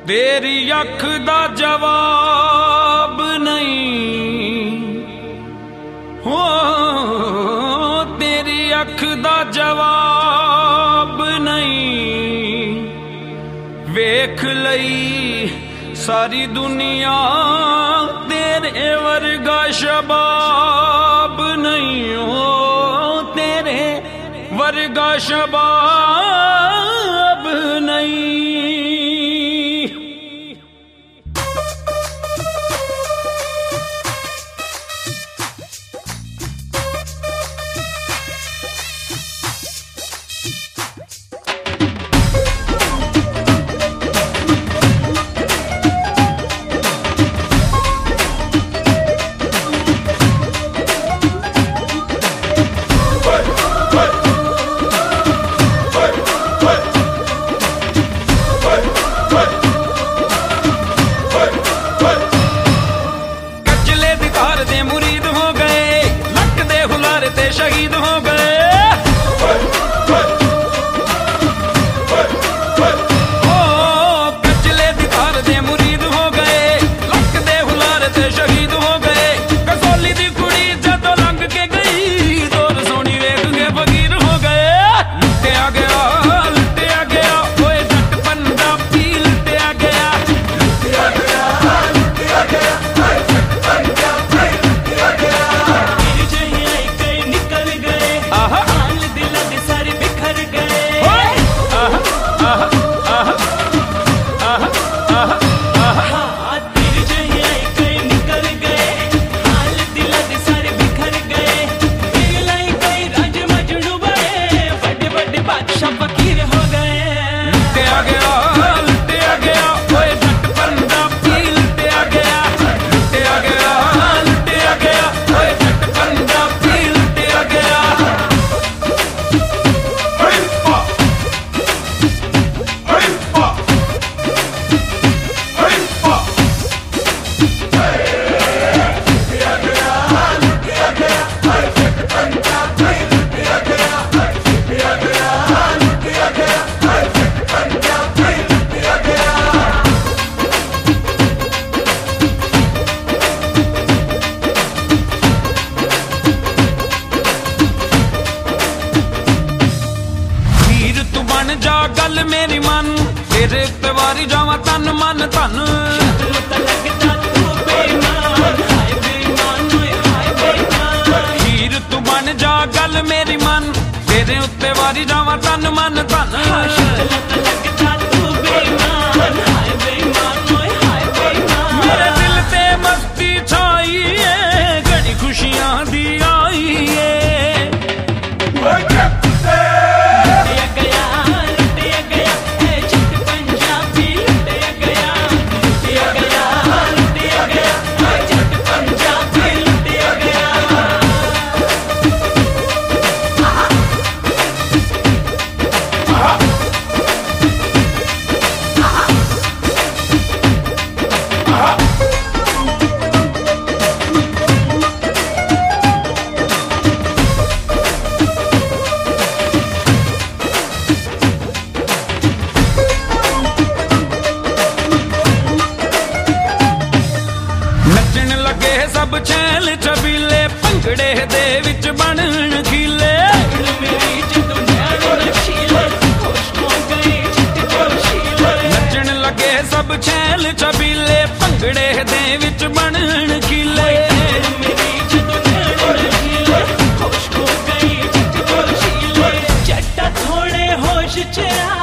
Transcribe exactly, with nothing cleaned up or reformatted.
तेरी अख दा जवाब नहीं हो, तेरी अख दा जवाब नहीं। वेख लई सारी दुनिया तेरे वर्गा शबाब नहीं हो, तेरे वर्गा शबाब नहीं। शहीद हो गए ओ कचले दिखार दे मुरीद हो गए, लक दे हुलार ते शहीद हो गए। कसौली दी कुड़ी जदों लंघ के गई, दौर सोनी वेख के फकीर हो गए। लुटिया गया लुटिया गया ओए जट पंजाबी लुटिया गया, लुटिया गया लुटिया गया ओए जट पंजाबी लुटिया गया। जा गल मेरी मन तेरे उत्ते वारी जावा तन मन धन। हीर तू बन जा गल मेरी मन तेरे उत्ते वारी जावा तन मन धन। मेरे दिल ते मस्ती छाई है, घड़ी खुशियां दी आई है। सब छैल छबीले भंगड़े दे विच बनन खीले, नचन लगे सब छैल छबीले भंगड़े दे विच बनन खीले। चट्टा थोड़े होश च